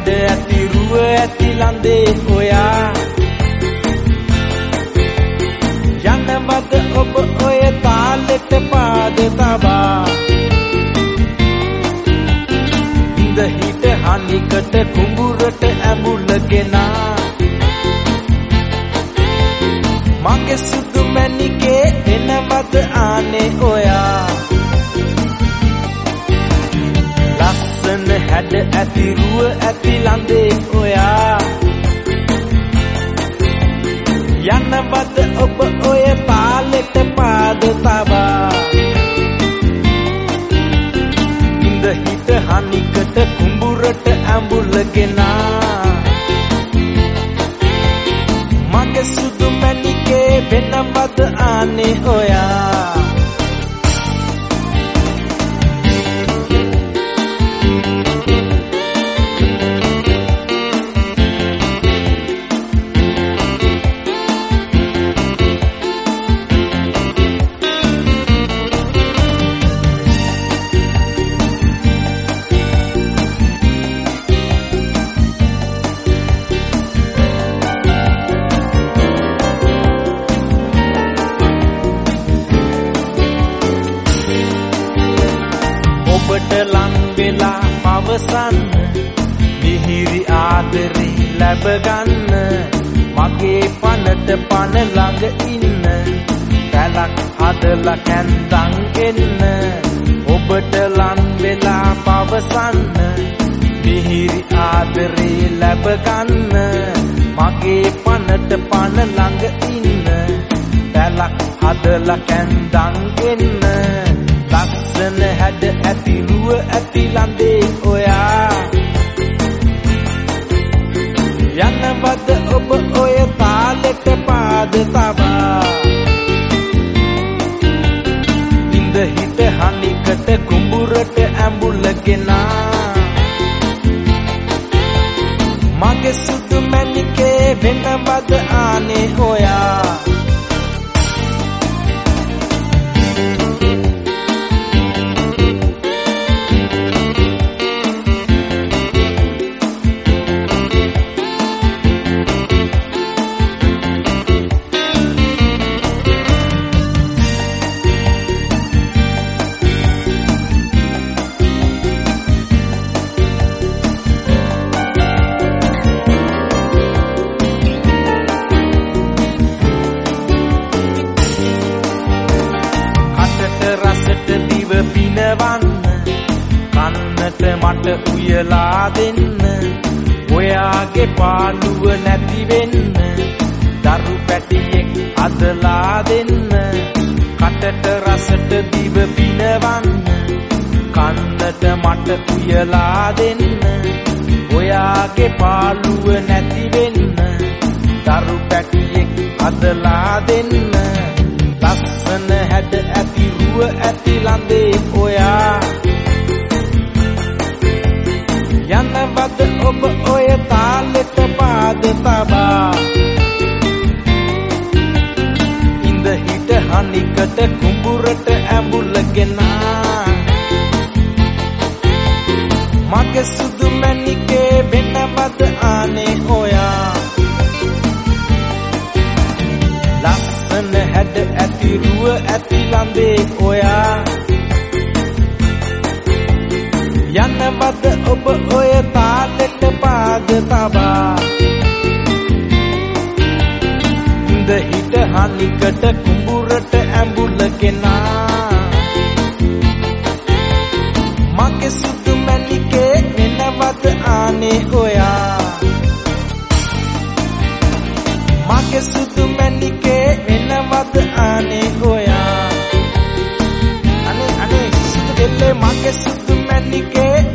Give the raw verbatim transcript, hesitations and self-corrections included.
හැඩ ඇති රුව ඇති ලන්දේ ඔයා යන්නවද ඔබ ඔය තාලෙට පාද තබා ඉඳ හිට හනිකට කුඹුරට ඇඹුලගෙන මගේ සුදු මැණිකේ එනවද ආනේ ඔයා ලස්සන හැඩ ඇති රුව ඇති ලන්දේ ඔයා යන්නවද ඔබ ඔය තාලෙට පාද තබා ඉඳ හිට හනිකට කුඹුරට ඇඹුලගෙන මගේ සුදු මැණිකේ වෙනවද ආනේ ඔයා ඔබට ලං වෙලා පවසන්න මිහිරි ආදරේ ලැබ ගන්න මගේ පනට පන ළඟ ඉන්න පැලක් හදලා කැන්දන් එන්න ඔබට ලං වෙලා පවසන්න මිහිරි ආදරේ ලැබ ගන්න මගේ පනට පන ළඟ ඉන්න පැලක් හදලා කැන්දන් එන්න ලස්සන හැඩ ඇති රුව ඇති ලන්දේ ඔයා යන්නවද ඔබ ඔය තාලෙට පාද තබා ඉඳ හිට හනිකට කුඹුරට ඇඹුලගෙන මගේ සුදු මැණිකේ වෙනවද ආනේ ඔයා රසට දිව පිනවන්න කන්නට මට උයලා දෙන්න ඔයාගේ පාළුව නැති වෙන්න දරු පැටියෙක් අදලා දෙන්න කටට රසට දිව පිනවන්න කන්නට මට උයලා දෙන්න ඔයාගේ පාළුව නැති වෙන්න දරු පැටියෙක් අදලා දෙන්න ලස්සන හැඩ ඇති රුව ඇති ලන්දේ ඔයා යන්නවද ඔබ ඔය තාලෙට පාද තබා ඉඳ හිට හනිකට කුඹුරට ඇඹුලගෙන මගේ සුදු මැණිකේ වෙනවද ආනේ ඔයා ලස්සන හැඩ ඇති රුව ඇති ලන්දේ ඔයා යන්නවද ඔබ ඔය තාලෙට පාද තබා ඉඳ හිට හනිකට කුඹුරට ඇඹුලගෙන මගේ සුදු මැණිකේ වෙනවද ආනේ ඔයා මගේ සුදු මැණිකේ වෙනවද ආනේ ඔයා අනේ අනේ සුදු දෙල්ලේ මගේ සුදු මැණිකේ